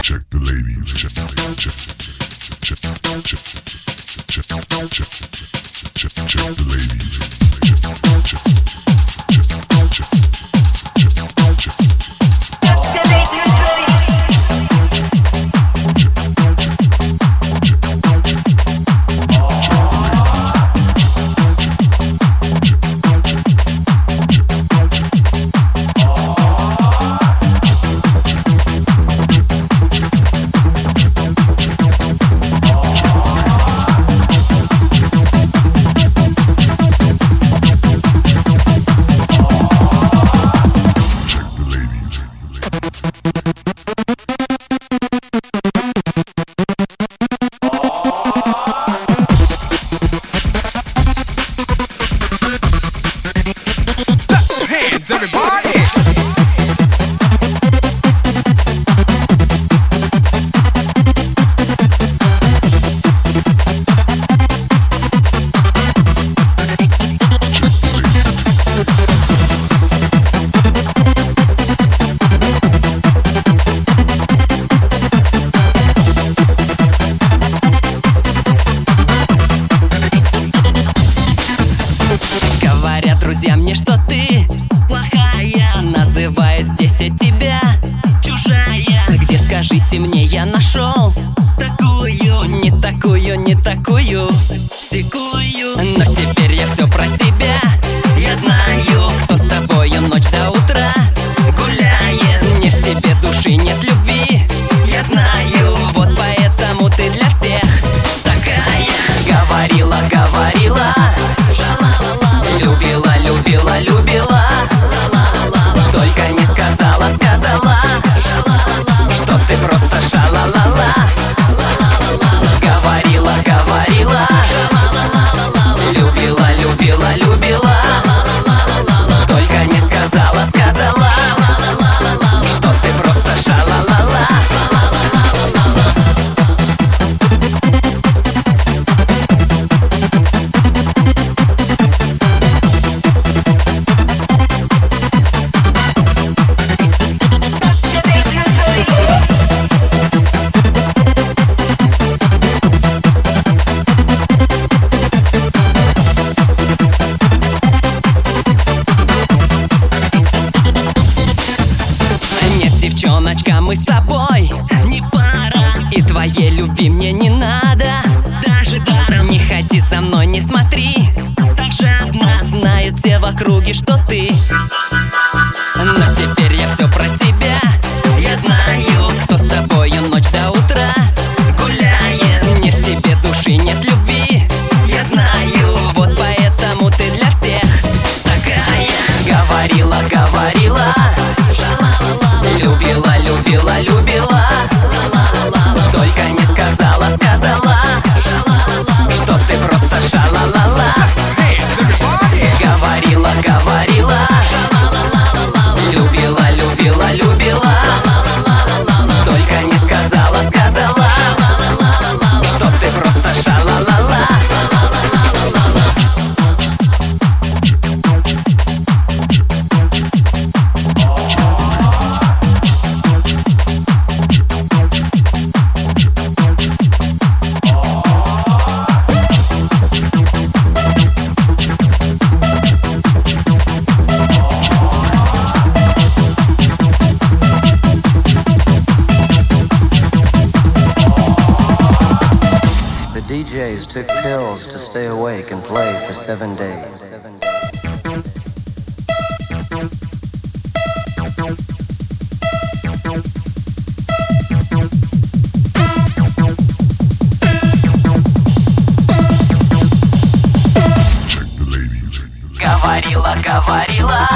Check the ladies. Check the ladies. Говорят друзья мне, что ты плохая, называют здесь и тебя чужая. Где, скажите мне, я нашел такую, не такую, не такую, секую. Но теперь я все про тебя, я знаю, кто с тобою ночь до утра гуляет. Не в тебе души, нет любви, я знаю, вот поэтому ты для всех такая. Говорила, говорила, любила, любила, любила, только не сказала, сказала, что ты просто шалалала. Говорила, говорила, любила, любила, любила, только не сказала, сказала, что ты просто шалалала. Девчоночка, мы с тобой не пара, и твоей любви мне не надо, даже даром. Не ходи со мной, не смотри так жадно, знают все в округе, что ты. Но теперь я все про тебя, я знаю, кто с тобою ночь до утра гуляет. Не в тебе души, нет любви, я знаю, вот поэтому ты для всех такая. Говорила, говорила, любила, любила, любила, только не сказала, сказала, что ты просто шалалала. Говорила, говорила, любила, любила, любила, только не сказала, сказала, что ты просто шалалала. DJs took pills to stay awake and play for 7 days. Говорила, говорила,